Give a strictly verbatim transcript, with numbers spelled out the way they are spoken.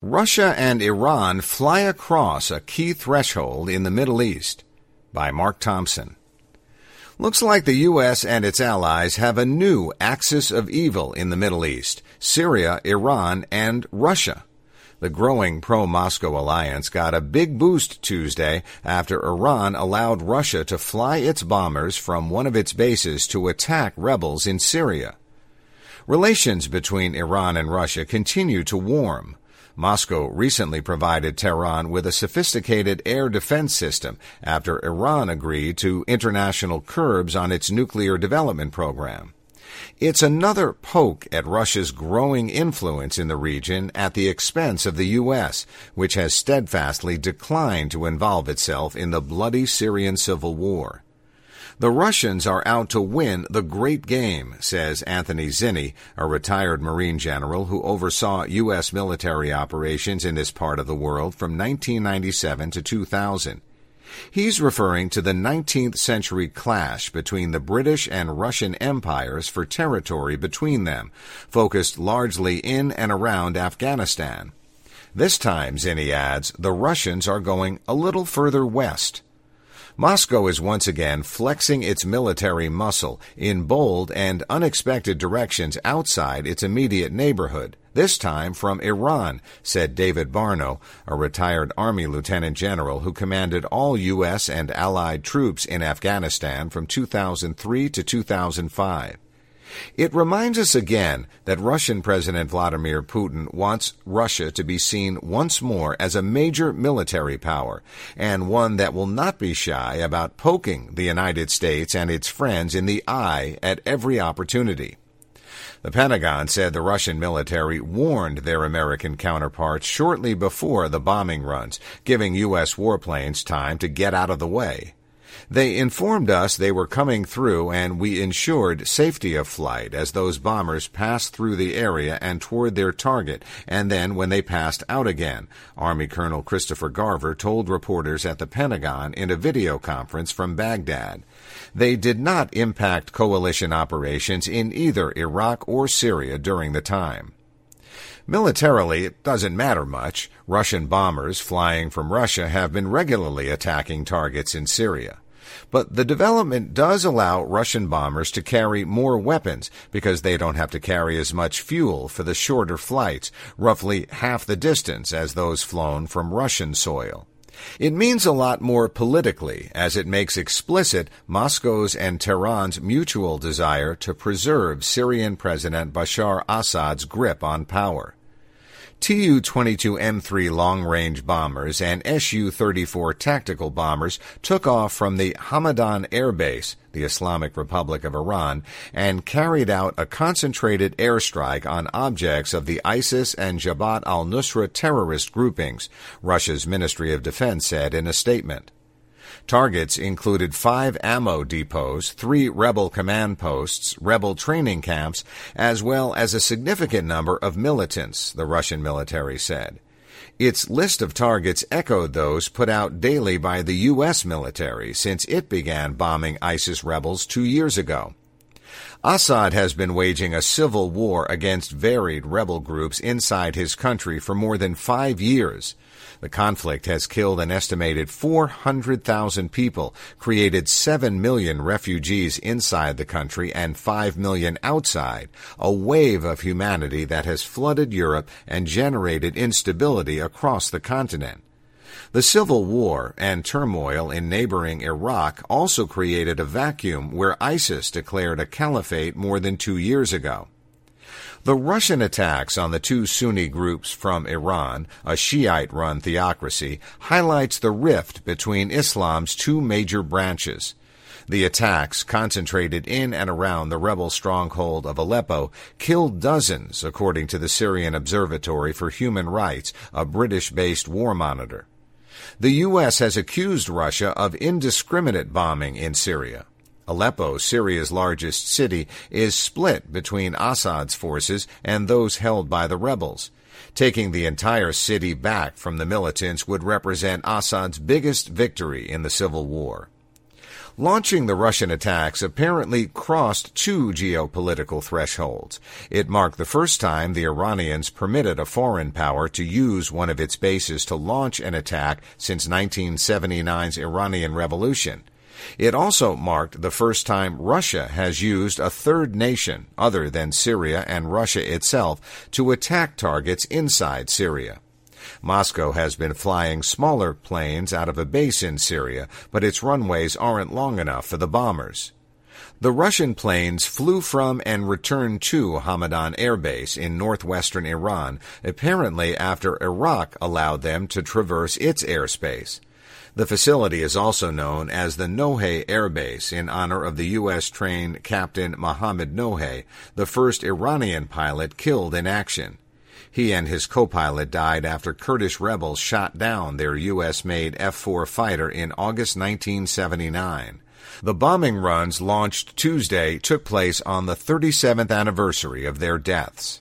Russia and Iran fly across a key threshold in the Middle East, by Mark Thompson. Looks like the U S and its allies have a new axis of evil in the Middle East: Syria, Iran, and Russia. The growing pro-Moscow alliance got a big boost Tuesday after Iran allowed Russia to fly its bombers from one of its bases to attack rebels in Syria. Relations between Iran and Russia continue to warm. Moscow recently provided Tehran with a sophisticated air defense system after Iran agreed to international curbs on its nuclear development program. It's another poke at Russia's growing influence in the region at the expense of the U S, which has steadfastly declined to involve itself in the bloody Syrian civil war. The Russians are out to win the great game, says Anthony Zinni, a retired Marine general who oversaw U S military operations in this part of the world from nineteen ninety-seven to two thousand. He's referring to the nineteenth century clash between the British and Russian empires for territory between them, focused largely in and around Afghanistan. This time, Zinni adds, the Russians are going a little further west. Moscow is once again flexing its military muscle in bold and unexpected directions outside its immediate neighborhood, this time from Iran, said David Barno, a retired Army lieutenant general who commanded all U S and Allied troops in Afghanistan from two thousand three to two thousand five. It reminds us again that Russian President Vladimir Putin wants Russia to be seen once more as a major military power, and one that will not be shy about poking the United States and its friends in the eye at every opportunity. The Pentagon said the Russian military warned their American counterparts shortly before the bombing runs, giving U S warplanes time to get out of the way. They informed us they were coming through, and we ensured safety of flight as those bombers passed through the area and toward their target, and then when they passed out again, Army Colonel Christopher Garver told reporters at the Pentagon in a video conference from Baghdad. They did not impact coalition operations in either Iraq or Syria during the time. Militarily, it doesn't matter much. Russian bombers flying from Russia have been regularly attacking targets in Syria. But the development does allow Russian bombers to carry more weapons because they don't have to carry as much fuel for the shorter flights, roughly half the distance as those flown from Russian soil. It means a lot more politically, as it makes explicit Moscow's and Tehran's mutual desire to preserve Syrian President Bashar Assad's grip on power. T U twenty-two M three long-range bombers and S U thirty-four tactical bombers took off from the Hamadan Air Base, the Islamic Republic of Iran, and carried out a concentrated airstrike on objects of the ISIS and Jabhat al-Nusra terrorist groupings, Russia's Ministry of Defense said in a statement. Targets included five ammo depots, three rebel command posts, rebel training camps, as well as a significant number of militants, the Russian military said. Its list of targets echoed those put out daily by the U S military since it began bombing ISIS rebels two years ago. Assad has been waging a civil war against varied rebel groups inside his country for more than five years. The conflict has killed an estimated four hundred thousand people, created seven million refugees inside the country and five million outside, a wave of humanity that has flooded Europe and generated instability across the continent. The civil war and turmoil in neighboring Iraq also created a vacuum where ISIS declared a caliphate more than two years ago. The Russian attacks on the two Sunni groups from Iran, a Shiite-run theocracy, highlights the rift between Islam's two major branches. The attacks, concentrated in and around the rebel stronghold of Aleppo, killed dozens, according to the Syrian Observatory for Human Rights, a British-based war monitor. The U S has accused Russia of indiscriminate bombing in Syria. Aleppo, Syria's largest city, is split between Assad's forces and those held by the rebels. Taking the entire city back from the militants would represent Assad's biggest victory in the civil war. Launching the Russian attacks apparently crossed two geopolitical thresholds. It marked the first time the Iranians permitted a foreign power to use one of its bases to launch an attack since nineteen seventy-nine's Iranian Revolution. It also marked the first time Russia has used a third nation, other than Syria and Russia itself, to attack targets inside Syria. Moscow has been flying smaller planes out of a base in Syria, but its runways aren't long enough for the bombers. The Russian planes flew from and returned to Hamadan Air Base in northwestern Iran, apparently after Iraq allowed them to traverse its airspace. The facility is also known as the Nohe Air Base in honor of the U S-trained Captain Mohammad Nohe, the first Iranian pilot killed in action. He and his co-pilot died after Kurdish rebels shot down their U S-made F four fighter in August nineteen seventy-nine. The bombing runs launched Tuesday took place on the thirty-seventh anniversary of their deaths.